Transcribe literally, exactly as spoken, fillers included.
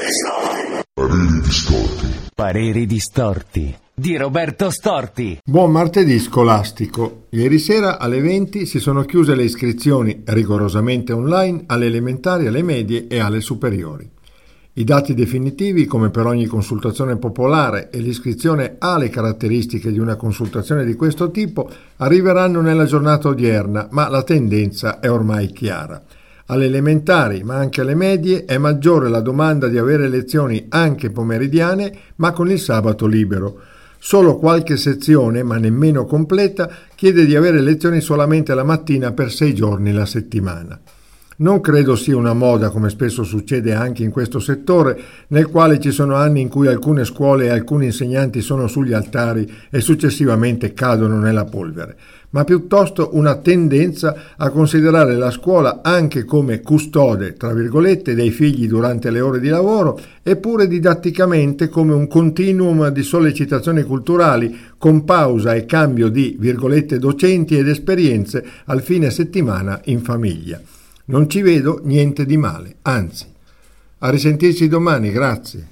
Pareri distorti. Pareri distorti di Roberto Storti. Buon martedì scolastico. Ieri sera alle venti si sono chiuse le iscrizioni rigorosamente online alle elementari, alle medie e alle superiori. I dati definitivi, come per ogni consultazione popolare, e l'iscrizione ha le caratteristiche di una consultazione di questo tipo, arriveranno nella giornata odierna, ma la tendenza è ormai chiara. Alle elementari, ma anche alle medie, è maggiore la domanda di avere lezioni anche pomeridiane, ma con il sabato libero. Solo qualche sezione, ma nemmeno completa, chiede di avere lezioni solamente la mattina per sei giorni la settimana. Non credo sia una moda, come spesso succede anche in questo settore, nel quale ci sono anni in cui alcune scuole e alcuni insegnanti sono sugli altari e successivamente cadono nella polvere, ma piuttosto una tendenza a considerare la scuola anche come custode, tra virgolette, dei figli durante le ore di lavoro, eppure didatticamente come un continuum di sollecitazioni culturali con pausa e cambio di, virgolette, docenti ed esperienze al fine settimana in famiglia. Non ci vedo niente di male, anzi. A risentirci domani, grazie.